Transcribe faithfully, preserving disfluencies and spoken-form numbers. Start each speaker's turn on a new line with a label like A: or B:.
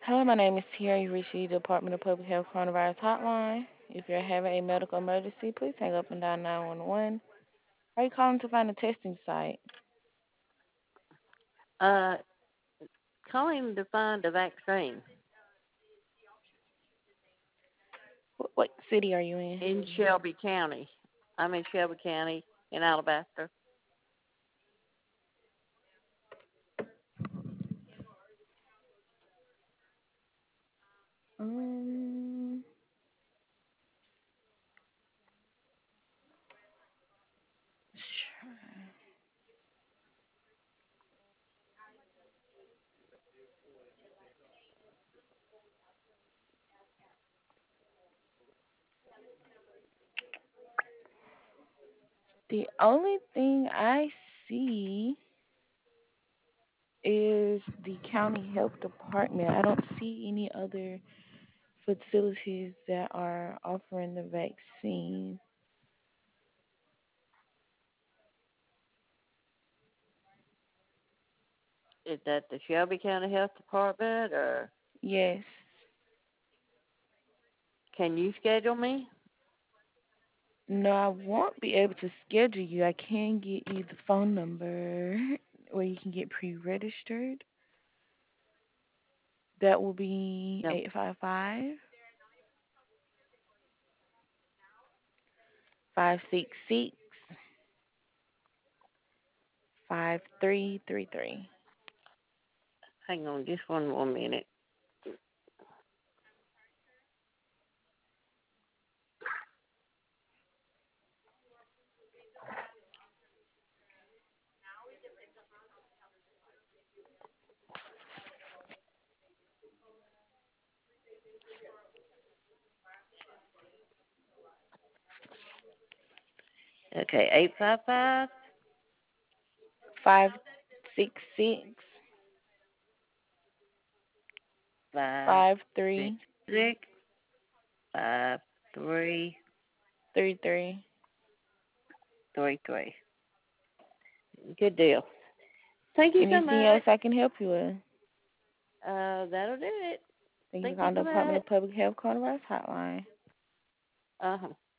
A: Hello, my name is Tiara. You reached the Department of Public Health Coronavirus Hotline. If you're having a medical emergency, please hang up and dial nine one one. Are you calling to find a testing site?
B: Uh, Calling to find a vaccine
A: What, what city are you in?
B: in Shelby County. I'm in Shelby County in Alabaster.
A: Um, sure. The only thing I see is the county health department. I don't see any other facilities that are offering the vaccine.
B: Is that the Shelby County Health Department, or
A: Yes.
B: can you schedule me?
A: No, I won't be able to schedule you. I can get you the phone number where you can get pre-registered. That will be
B: No.
A: eight five five, five six six, five three three three.
B: Hang on just one more minute. Okay, eight five five
A: five six six,
B: five
A: five
B: six
A: three
B: six five three
A: three three.
B: three three. Good deal. Thank you so
A: Anything else
B: much.
A: I can help you with?
B: Uh, that'll do it.
A: Thank you for
B: Thank you
A: calling the
B: so
A: Department
B: much.
A: of Public Health Coronavirus Hotline.
B: Uh huh.